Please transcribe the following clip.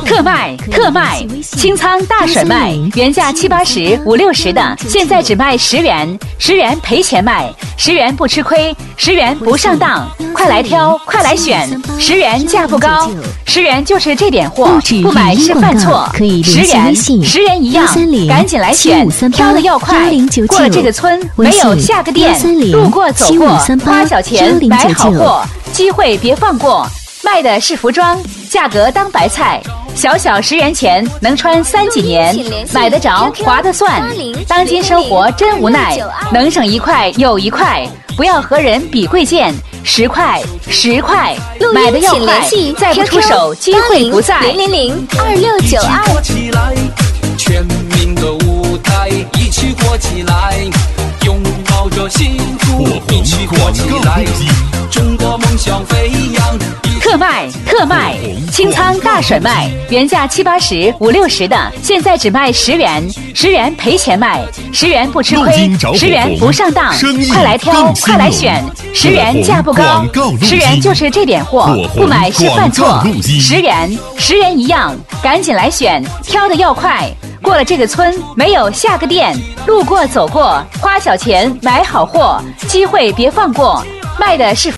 特卖，清仓大甩卖，原价70、80、50、60的，现在只卖10元，10元赔钱卖，10元不吃亏，10元不上当，快来挑，快来选，10元价不高，10元就是这点货，不买是犯错，10元，10元一样，赶紧来选，挑的要快，过了这个村没有下个店，路过走过，花小钱买好货，机会别放过。卖的是服装，价格当白菜，小10元钱能穿3几年，买得着划得算。当今生活真无奈，能省1块有1块，不要和人比贵贱，10块10块，买的要快，再不出手机会不在。 0002692。全民的舞台一起活起来，拥抱着幸福一起活起来，中国梦想飞扬。 特卖，清仓大甩卖，原价70、80、50、60的，现在只卖10元，10元赔钱卖，10元不吃亏，10元不上当，快来挑，快来选，10元价不高，10元就是这点货，不买是犯错，10元，10元一样，赶紧来选，挑的要快。过了这个村没有下个店，路过走过，花小钱买好货，机会别放过，卖的是